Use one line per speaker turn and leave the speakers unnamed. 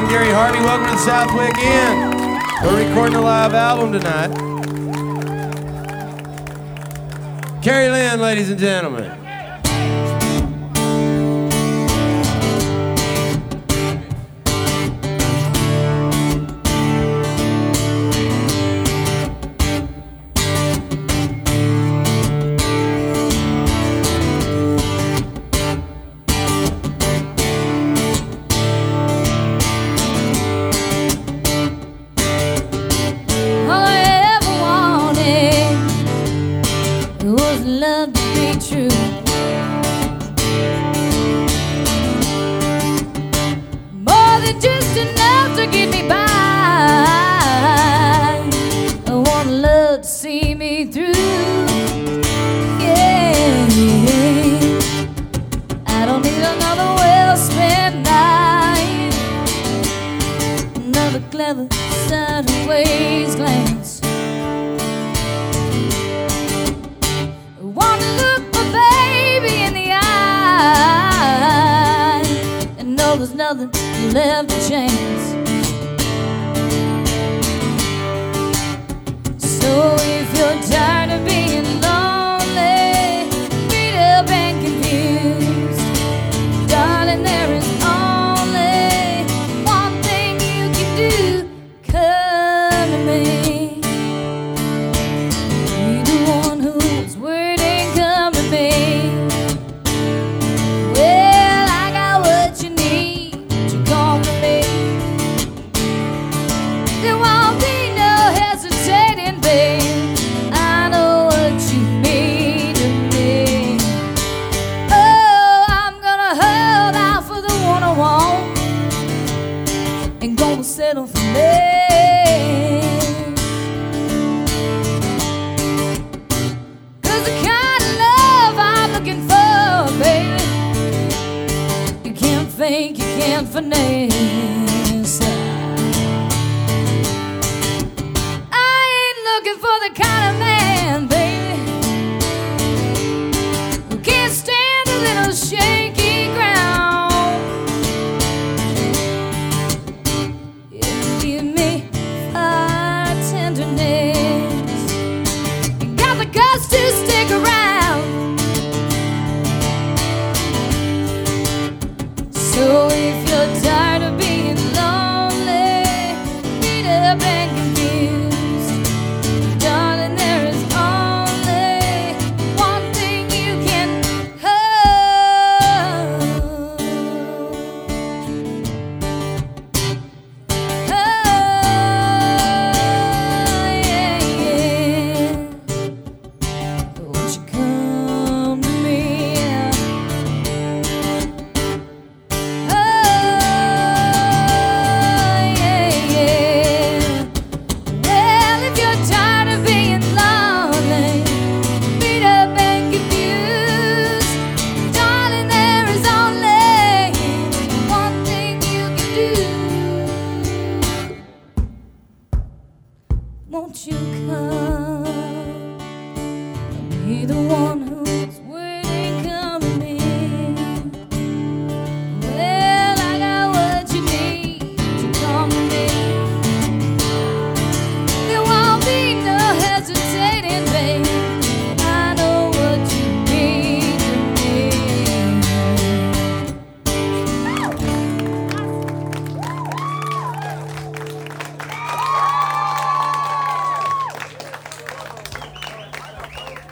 I'm Gary Harvey. Welcome to the Southwick Inn. We're recording a live album tonight. Carrie Lynn, ladies and gentlemen.
Love to be true. More than just enough to get me by. I want love to see me through. Yeah, I don't need another well-spent night, another clever sideways glance. Want to look my baby in the eye and know there's nothing left to chance. So if you're tired of being lonely, beat up and confused, darling, there is only one thing you can do. Come to me. Be the one who's waiting. Come to me. Well, I got what you need to come to me. There won't be no hesitating, babe. I know what you mean to me. Oh, I'm gonna hold out for the one I want and gonna settle for me. Think you can't finesse. I ain't looking for the kind of man, baby, who can't stand a little shaky ground. You give me fire tenderness and got the guts to stick around. So if you're tired of being lonely, beat up and confused, darling, there is only one thing you can hold. Oh, yeah, yeah. Won't you come to me? Won't you come?